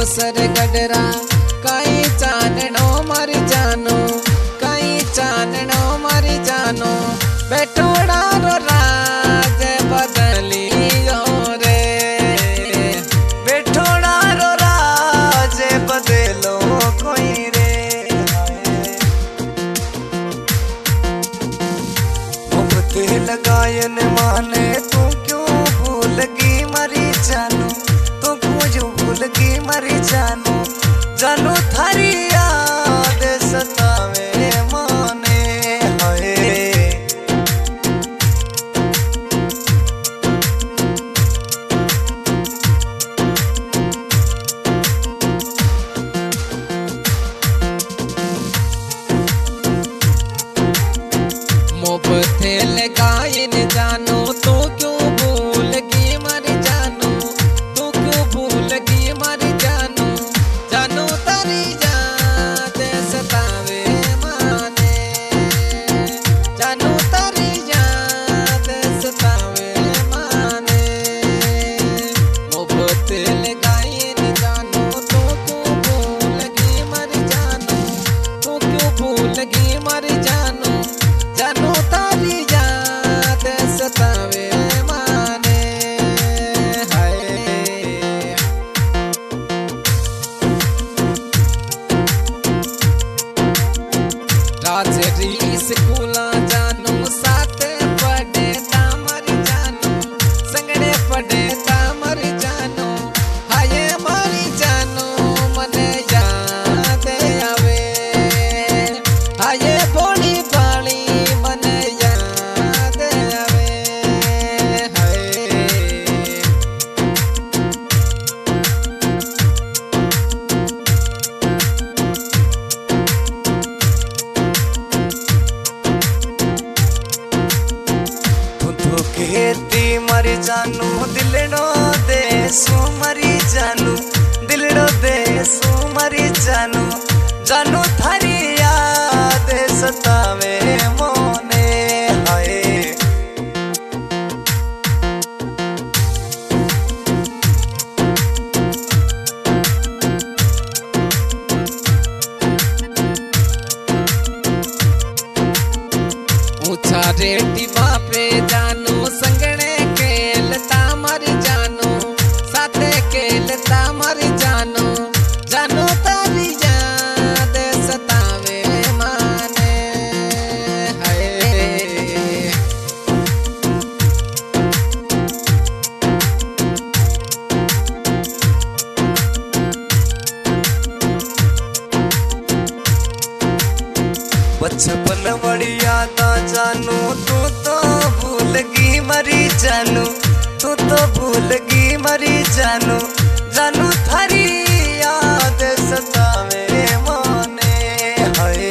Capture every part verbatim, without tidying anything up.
Sir Gadra कई चाननो मर जानो कई चाननो मर जानो बेटोड़ा रो राज बदलियो रे बेटोड़ा रो राज बदलो कोई रे मुफ्ते लगायन माने तू क्यों भूल गई मरी जानू तू क्यों भूल गई मरी जानू जानू थारी याद सतावे माने हाय मुफ्ते लगायन जानो तू क्यों भूल गई मरी जानू तू क्यों भूल गई मरी जानू जानू तारी याद सतावे माने जानू तारी याद सतावे माने मुफ्ते लगायन जानो तू क्यों भूल गई मरी जानू तू क्यों भूल गई मरी जानू जानू तारी याद सतावे माने हाय राजरी स्कूला जानू साथ पढ़े तामर जानू संगड़े पढ़े तामर जानू हाय मारी जानू मने याद आवे हाय बोली बाली मने याद आवे हाय तू खेती मरी जानू दिलड़ो दे सो मरी जानू दिलड़ो दे सो मरी जानू जानू थारी याद सतावे मोने हाय ऊंचा रेटी बापे जानू संगणे केल तामर जानू साथे केल तामर जानू जानू तारी याद सतावे माने हाय बचपन बड़ी यादा जानू तू तो भूल गई मरी जानू तू तो भूल गई मरी जानू जानू थारी याद सतावे माने हाय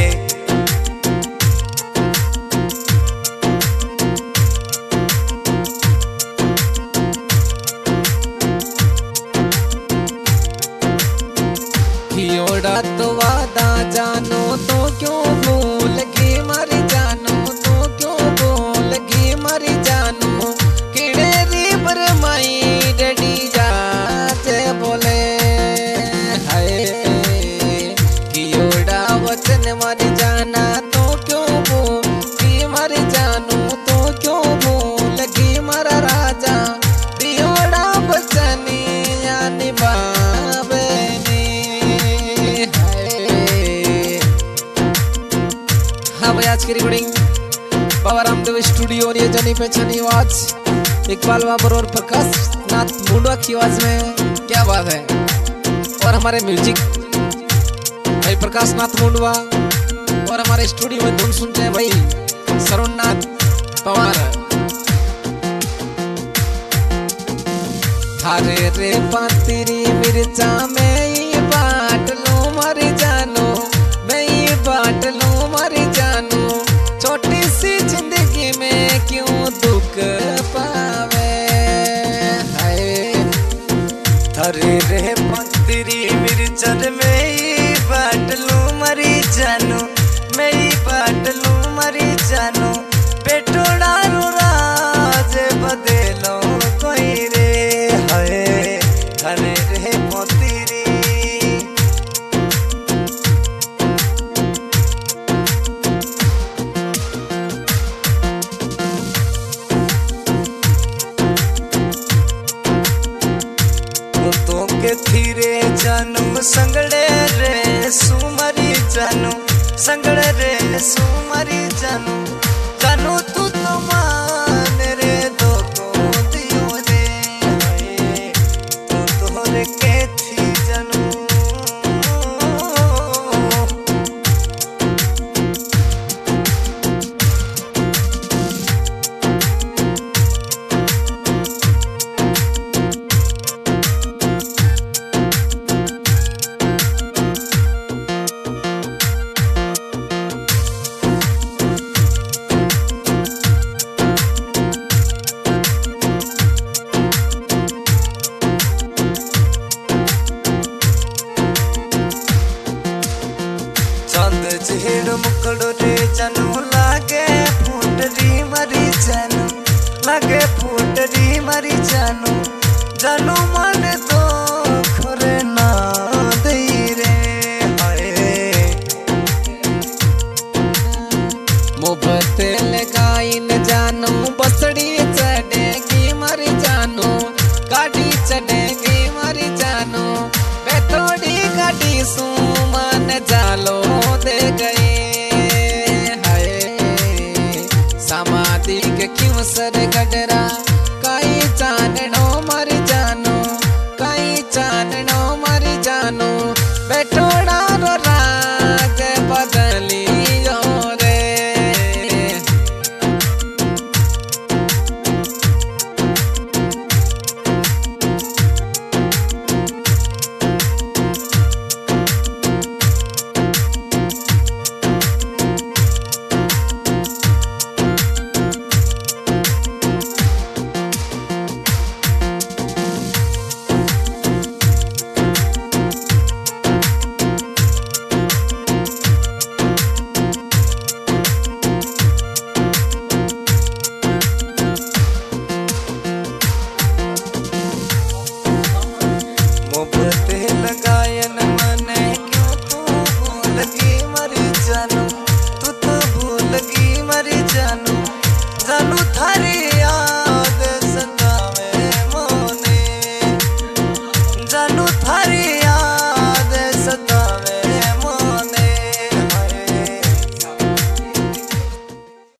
खियोड़ा तो वादा जानू तो क्यों भूल गई मरी जानू तो क्यों भूल गई मरी जानू किड़े रीबर माई डडी जाते बोले हाय खियोड़ा वचन मरी जाना तो क्यों भूल गई मरी जानू तो क्यों भूल गई मरा राजा खियोड़ा वचन या निभावे हाँ भाई आज की रिकॉर्डिंग बाबा रामदेव स्टूडियो और ये जानी पहचानी आवाज इकबाल बाबर और प्रकाश नाथ मुंडवा की आवाज में क्या बात है। और हमारे म्यूजिक भाई प्रकाश नाथ मुंडवा और हमारे स्टूडियो में धुन सुनते हैं भाई शरणनाथ पवार। थारे रे पातिरी मिर्चा में ये बाट लो मर जानो मैं ये बाट लो मर जानू छोटी सी जिंदगी में क्यों दुख पावे हाय थारे रे पातिरी मिर्चर में ही बाट लू मरी जानू मैं ही बाट लू मरी जानू बेटोड़ा रो राज बदलो कोई रे हाय थारे रे पातिरी जानू संगड़े रे सुमरी जानू संगड़े रे सुमरी जानू जानू तू तो मान रे दो को दियो रे हाय तू तोरे के थी जानू चांद झेड़ मुकड़ो रे जानू लागे फूटरी मरी जानू लागे फूटरी मरी जानू जानू मन तो खोरे ना दई रे हाय मोहब्बत लगाई न जानू बसड़ी चढ़ेगी मरी जानू गाड़ी चढ़ेगी मरी जानू वे थोड़ी गाड़ी सुमन जालो दे गए हाय समाधि के क्यों सर गडरा कई चांदना